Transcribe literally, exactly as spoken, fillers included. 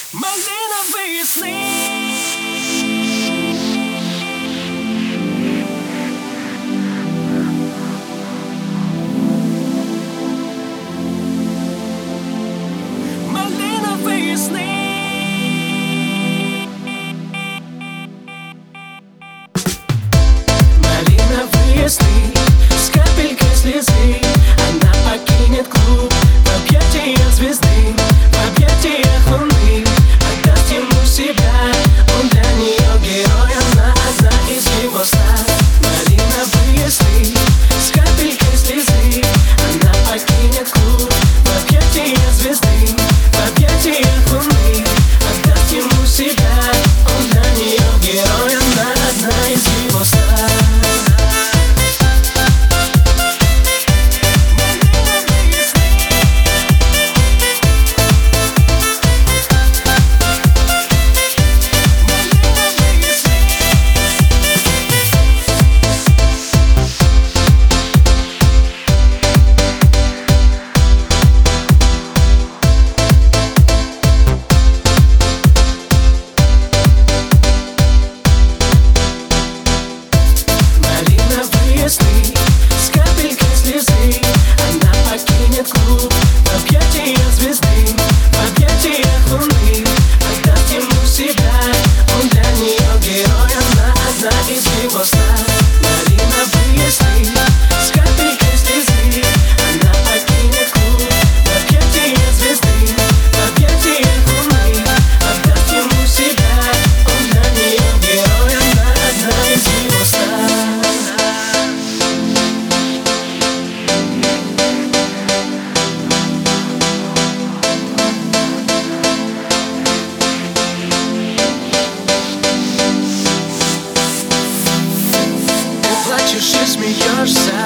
Малиновые сны. Малиновые сны. Малиновые сны. С капелькой слезы она покинет клуб в объятиях звезды, в объятиях луны. Отдаст ему себя, он для нее герой, она одна из его сна. Малиновые сны. С капелькой слезы она покинет клуб в объятиях звезды, в объятиях луны. Отдаст ему себя, он для нее герой, она одна из его сна. С капелькой слезы она покинет клуб в объятиях звезды, в объятиях луны. Отдаст ему себя, он для нее герой, она одна из его сна. Малиновые сны. С капелькой слезы она покинет клуб в объятиях звезды, в объятиях луны. Отдаст ему себя, он для нее герой, она одна из его сна. Плачешь и смеешься,